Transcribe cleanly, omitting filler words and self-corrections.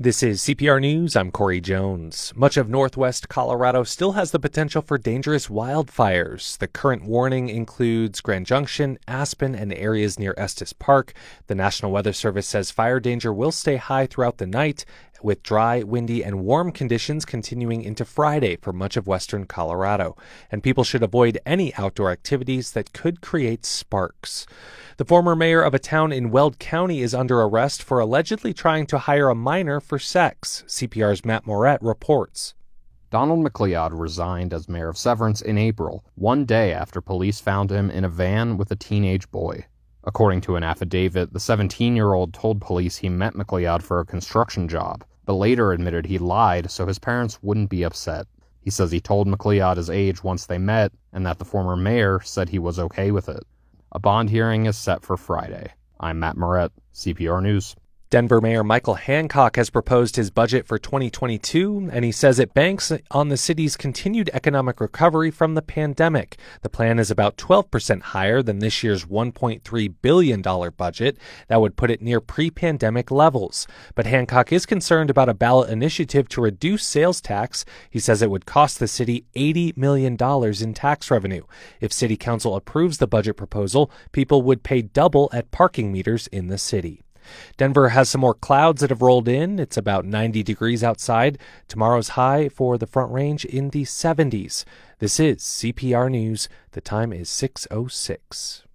This is CPR News. I'm Corey Jones. Much of northwest Colorado still has the potential for dangerous wildfires. The current warning includes Grand Junction, Aspen, and areas near Estes Park. The National Weather Service says fire danger will stay high throughout the night, with dry, windy, and warm conditions continuing into Friday for much of western Colorado. And people should avoid any outdoor activities that could create sparks. The former mayor of a town in Weld County is under arrest for allegedly trying to hire a minor for sex. CPR's Matt Moret reports. Donald McLeod resigned as mayor of Severance in April, one day after police found him in a van with a teenage boy. According to an affidavit, the 17-year-old told police he met McLeod for a construction job, but later admitted he lied so his parents wouldn't be upset. He says he told McLeod his age once they met, and that the former mayor said he was okay with it. A bond hearing is set for Friday. I'm Matt Moret, CPR News. Denver Mayor Michael Hancock has proposed his budget for 2022, and he says it banks on the city's continued economic recovery from the pandemic. The plan is about 12% higher than this year's $1.3 billion budget. That would put it near pre-pandemic levels. But Hancock is concerned about a ballot initiative to reduce sales tax. He says it would cost the city $80 million in tax revenue. If City Council approves the budget proposal, people would pay double at parking meters in the city. Denver has some more clouds that have rolled in. It's about 90 degrees outside. Tomorrow's high for the Front Range in the 70s. This is CPR News. The time is 6:06.